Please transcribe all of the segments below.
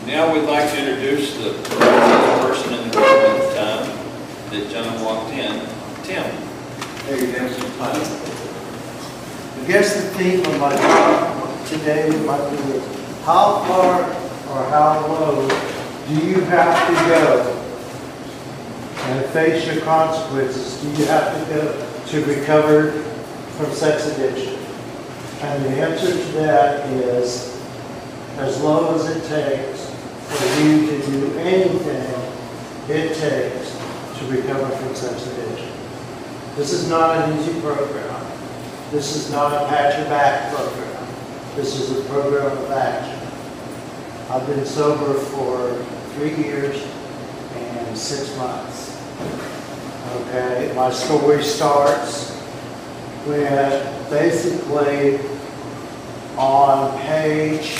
Now we'd like to introduce the person in the room at the time that John walked in, Tim. Hey, thanks for time. I guess the theme of my talk today might be how far or how low do you have to go and face your consequences? Do you have to go to recover from sex addiction? And the answer to that is as low as it takes for you to do anything it takes to recover from sex addiction. This is not an easy program. This is not a pat your back program. This is a program of action. I've been sober for 3 years and 6 months. Okay, my story starts when basically on page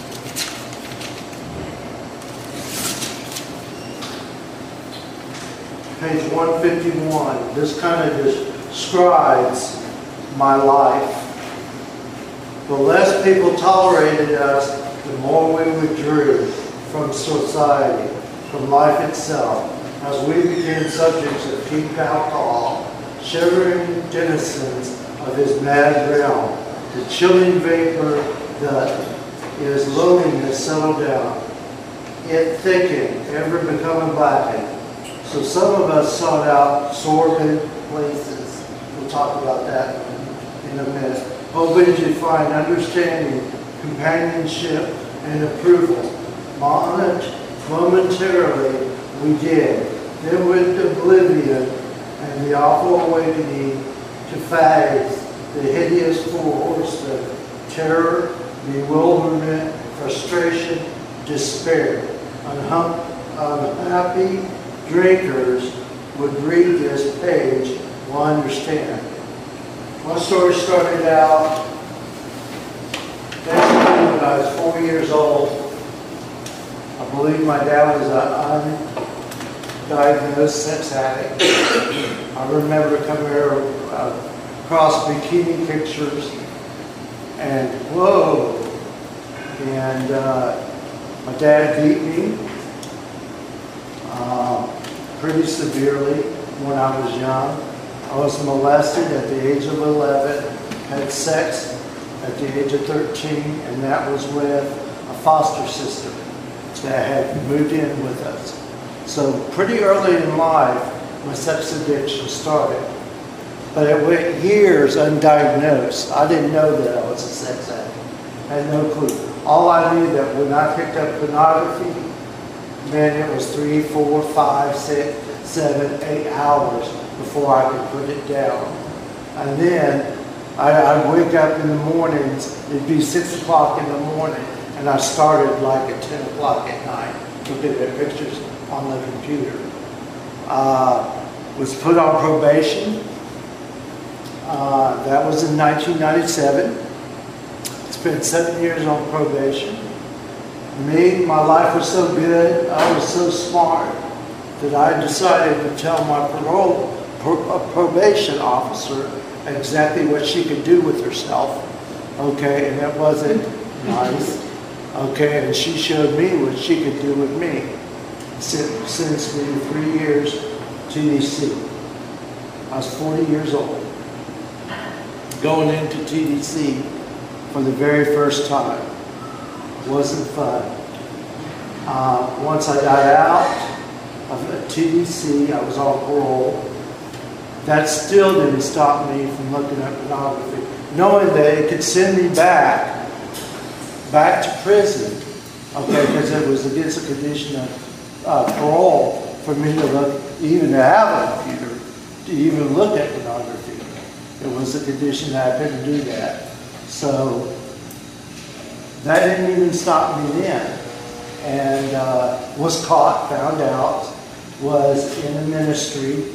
151, this kind of describes my life. The less people tolerated us, the more we withdrew from society, from life itself, as we became subjects of cheap alcohol, shivering denizens of his mad realm. The chilling vapor that is loneliness settled down. It thickened, ever becoming blackened. So some of us sought out sordid places. We'll talk about that in a minute. Hoping to find understanding, companionship, and approval. Momentarily, we did. Then with oblivion and the awful awakening to fags, the hideous force of terror, bewilderment, frustration, despair. Unhappy drinkers would read this page will understand. My story started out basically when I was 4 years old. I believe my dad was an undiagnosed sex addict. I remember coming here across bikini pictures and whoa, and my dad beat me pretty severely when I was young. I was molested at the age of 11, had sex at the age of 13, and that was with a foster sister that had moved in with us. So pretty early in life, my sex addiction started. But it went years undiagnosed. I didn't know that I was a sex addict. I had no clue. All I knew that when I picked up pornography, man, it was 3, 4, 5, 6, 7, 8 hours before I could put it down. And then I'd wake up in the mornings, it'd be 6 o'clock in the morning, and I started like at 10 o'clock at night looking at pictures on the computer. Was put on probation. That was in 1997. Spent 7 years on probation. My life was so good, I was so smart, that I decided to tell my probation officer exactly what she could do with herself. Okay, and that wasn't nice. Okay, and she showed me what she could do with me. Sentenced me to 3 years TDC. I was 40 years old. Going into TDC for the very first time. Wasn't fun. Once I got out of TDC, I was on parole. That still didn't stop me from looking at pornography, knowing that it could send me back to prison, okay, because it was against the condition of parole for me to look, even to have a computer, to even look at pornography. It was a condition that I couldn't do that. So that didn't even stop me then. And was caught, found out, was in a ministry,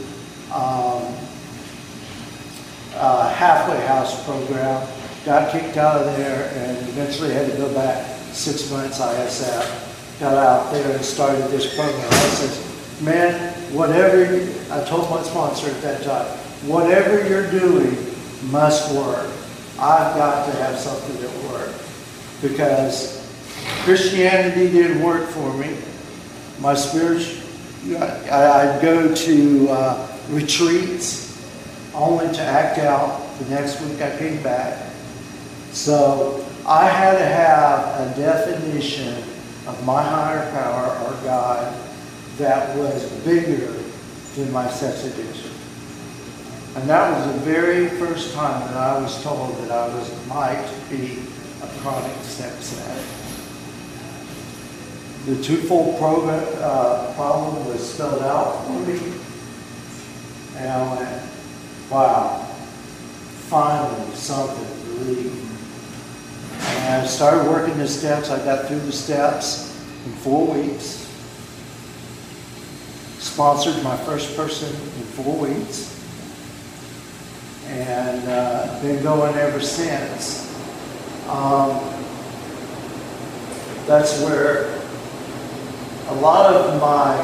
halfway house program, got kicked out of there, and eventually had to go back 6 months ISF. Got out there and started this program. I said, man, I told my sponsor at that time, whatever you're doing must work. I've got to have something that works. Because Christianity didn't work for me. My spiritual, I'd go to retreats only to act out. The next week I came back. So I had to have a definition of my higher power or God that was bigger than my sex addiction. And that was the very first time that I was told that I might be a chronic sex addict. The twofold problem was spelled out for me. And I went, wow, finally something to read. And I started working the steps. I got through the steps in 4 weeks. Sponsored my first person in 4 weeks. And been going ever since. That's where a lot of my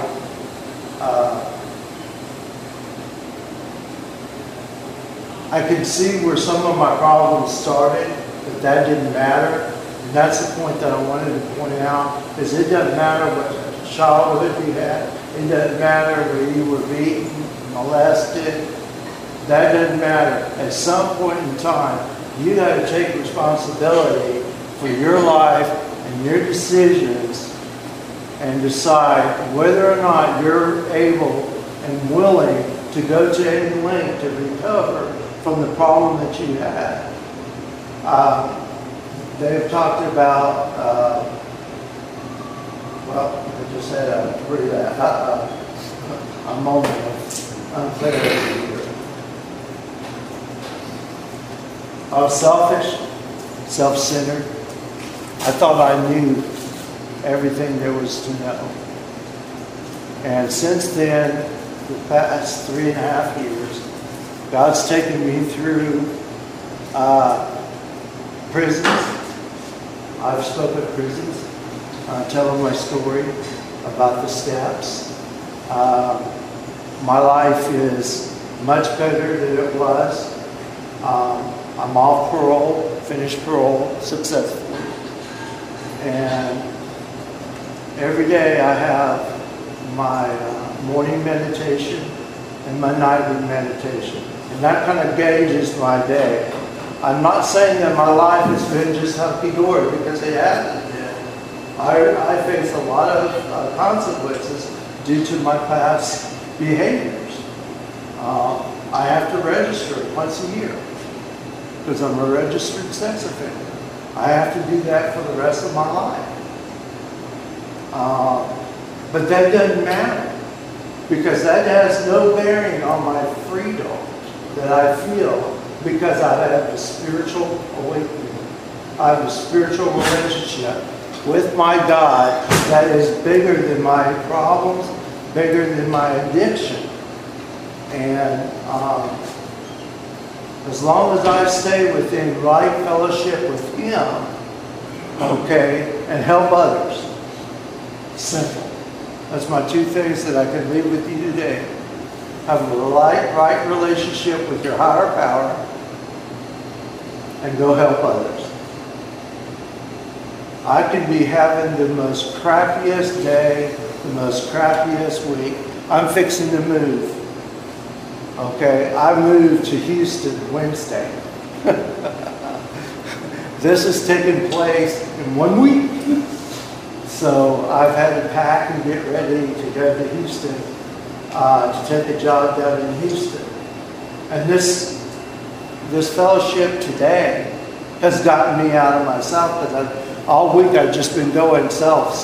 I could see where some of my problems started, but that didn't matter. And that's the point that I wanted to point out, is it doesn't matter what childhood you had. It doesn't matter where you were beaten, molested. That doesn't matter. At some point in time, you got to take responsibility for your life and your decisions and decide whether or not you're able and willing to go to any length to recover from the problem that you had. They've talked about, well, I just had a pretty a moment of unclarity here. I was selfish, self-centered. I thought I knew everything there was to know. And since then, the past 3.5 years, God's taken me through prisons. I've spoken at prisons, telling my story about the steps. My life is much better than it was. I'm off parole, finished parole successfully. And every day I have my morning meditation and my nightly meditation. And that kind of gauges my day. I'm not saying that my life has been just hunky-dory, because it hasn't been. I face a lot of consequences due to my past behaviors. I have to register once a year because I'm a registered sex offender. I have to do that for the rest of my life. But that doesn't matter, because that has no bearing on my freedom that I feel, because I have a spiritual awakening. I have a spiritual relationship with my God that is bigger than my problems, bigger than my addiction. And as long as I stay within right fellowship with Him, okay, and help others. Simple. That's my 2 things that I can leave with you today. Have a right relationship with your higher power, and go help others. I can be having the most crappiest day, the most crappiest week. I'm fixing to move. Okay, I moved to Houston Wednesday. This has taken place in 1 week. So I've had to pack and get ready to go to Houston to take a job down in Houston. And this fellowship today has gotten me out of myself, because all week I've just been going self,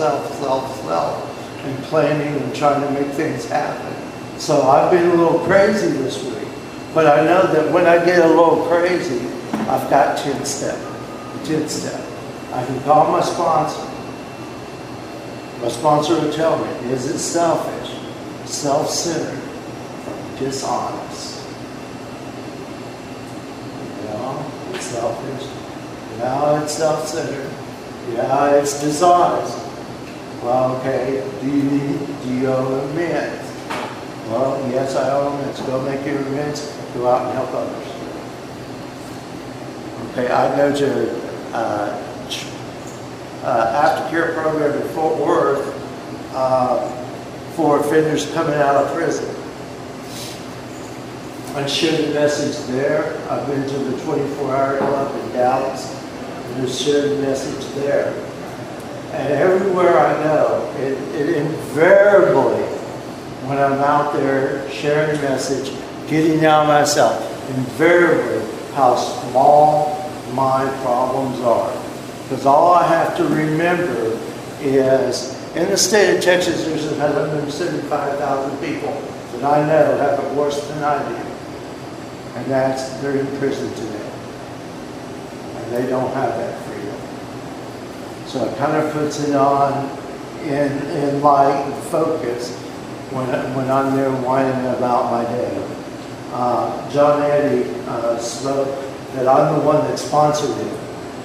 and planning and trying to make things happen. So I've been a little crazy this week. But I know that when I get a little crazy, I've got 10 step. I can call my sponsor. My sponsor will tell me, is it selfish, self-centered, dishonest? Yeah, it's selfish. Yeah, it's self-centered. Yeah, it's dishonest. Well, okay, do you owe amends? Well, yes, I owe amends. Go make your amends. Go out and help others. Okay, I go to aftercare program in Fort Worth for offenders coming out of prison. I shared the message there. I've been to the 24-hour club in Dallas and just shared the message there. And everywhere I go, it invariably, when I'm out there sharing the message, getting down myself, invariably how small my problems are. Because all I have to remember is, in the state of Texas, there's 175,000 people that I know have it worse than I do. And they're in prison today. And they don't have that freedom. So it kind of puts it on in light and focus when I'm there whining about my day. John Eddy spoke that I'm the one that sponsored it.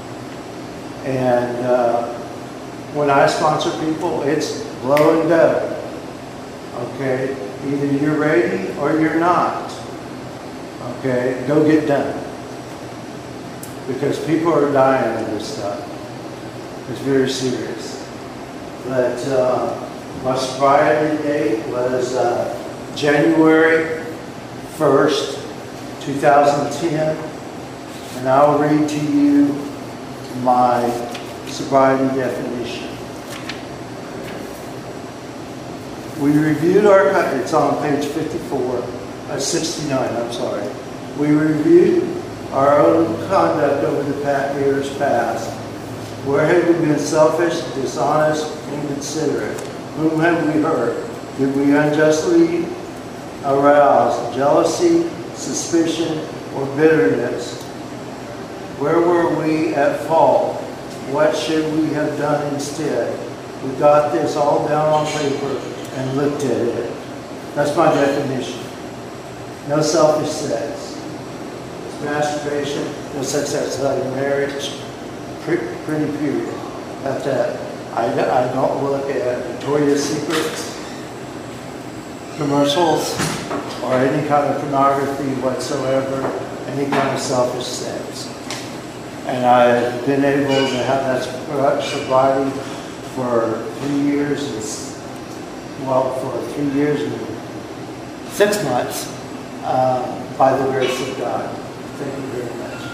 And when I sponsor people, it's blow and go. Okay? Either you're ready or you're not. Okay? Go get done. Because people are dying of this stuff. It's very serious. But my sobriety date was January 1st, 2010. And I'll read to you my sobriety definition. We reviewed it's on page 69, I'm sorry. We reviewed our own conduct over the years past. Where have we been selfish, dishonest, inconsiderate? Whom have we hurt? Did we unjustly arouse jealousy, suspicion, or bitterness? Where were we at fault? What should we have done instead? We got this all down on paper and looked at it. That's my definition. No selfish sex. It's masturbation, no sex outside of marriage. Pretty period. That's that. I don't look at Victoria's Secret commercials or any kind of pornography whatsoever, any kind of selfish sex. And I've been able to have that sobriety for 3 years for 3 years and 6 months by the grace of God. Thank you very much.